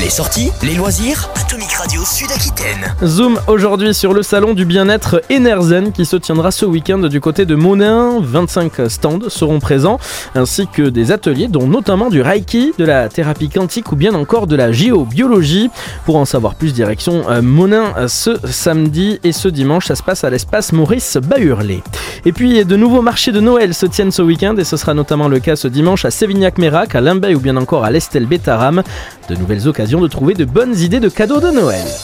Les sorties, les loisirs, Atomic Radio Sud-Aquitaine. Zoom aujourd'hui sur le salon du bien-être Enerzen qui se tiendra ce week-end du côté de Monin. 25 stands seront présents ainsi que des ateliers dont notamment du Reiki, de la thérapie quantique ou bien encore de la géobiologie. Pour en savoir plus, direction Monin ce samedi et ce dimanche, ça se passe à l'espace Maurice Bahurlé. Et puis de nouveaux marchés de Noël se tiennent ce week-end et ce sera notamment le cas ce dimanche à Sévignac-Mérac, à Limbey ou bien encore à l'Estel Bétaram. De nouvelles occasions de trouver de bonnes idées de cadeaux de Noël.